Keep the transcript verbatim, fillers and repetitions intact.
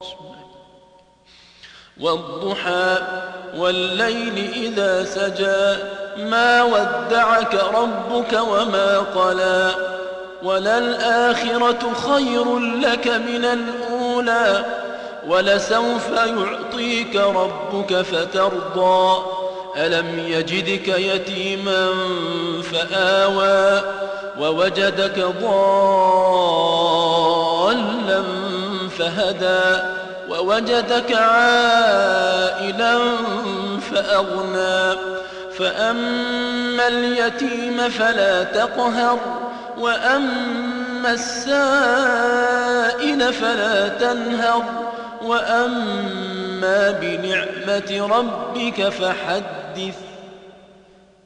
والضحى والليل إذا سجى ما ودعك ربك وما قلى وللآخرة خير لك من الأولى ولسوف يعطيك ربك فترضى ألم يجدك يتيما فآوى ووجدك ضالا فهدى ووجدك عائلا فأغنى فأما اليتيم فلا تقهر وأما السائل فلا تنهر وأما بنعمة ربك فحدث